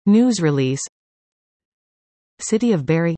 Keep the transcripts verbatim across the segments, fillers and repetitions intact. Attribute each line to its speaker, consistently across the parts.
Speaker 1: News release. City of Barrie.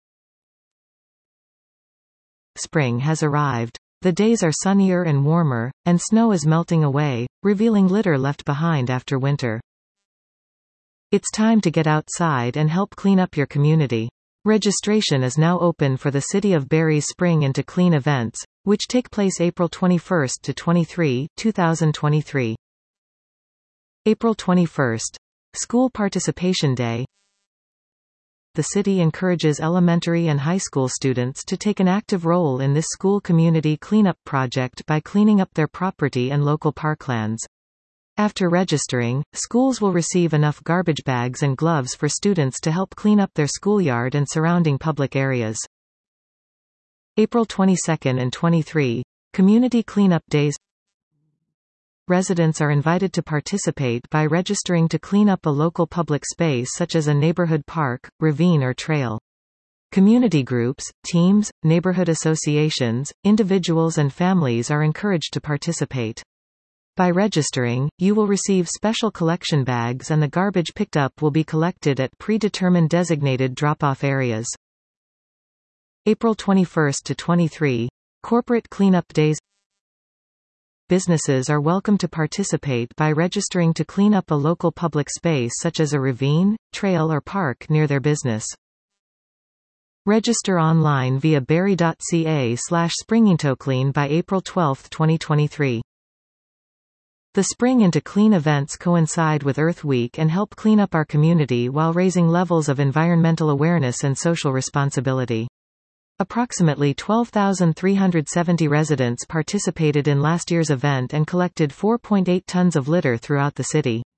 Speaker 1: Spring has arrived. The days are sunnier and warmer, and snow is melting away, revealing litter left behind after winter. It's time to get outside and help clean up your community. Registration is now open for the City of Barrie's Spring into Clean events, which take place April twenty-first to twenty-third, two thousand twenty-three. April twenty-first. School Participation Day. The city encourages elementary and high school students to take an active role in this school community cleanup project by cleaning up their property and local parklands. After registering, schools will receive enough garbage bags and gloves for students to help clean up their schoolyard and surrounding public areas. April twenty-second and twenty-third. Community Cleanup Days. Residents are invited to participate by registering to clean up a local public space such as a neighborhood park, ravine or trail. Community groups, teams, neighborhood associations, individuals and families are encouraged to participate. By registering, you will receive special collection bags and the garbage picked up will be collected at predetermined designated drop-off areas. April twenty-first to twenty-third. Corporate Cleanup Days. Businesses are welcome to participate by registering to clean up a local public space such as a ravine, trail or park near their business. Register online via barrie dot c a slash springintoclean by April twelfth, twenty twenty-three. The Spring into Clean events coincide with Earth Week and help clean up our community while raising levels of environmental awareness and social responsibility. Approximately twelve thousand three hundred seventy residents participated in last year's event and collected four point eight tons of litter throughout the city.